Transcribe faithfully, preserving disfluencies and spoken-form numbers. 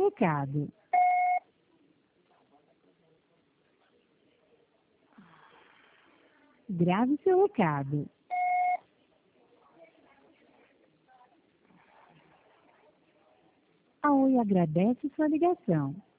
recado. Grave seu recado. A Oi agradece sua ligação.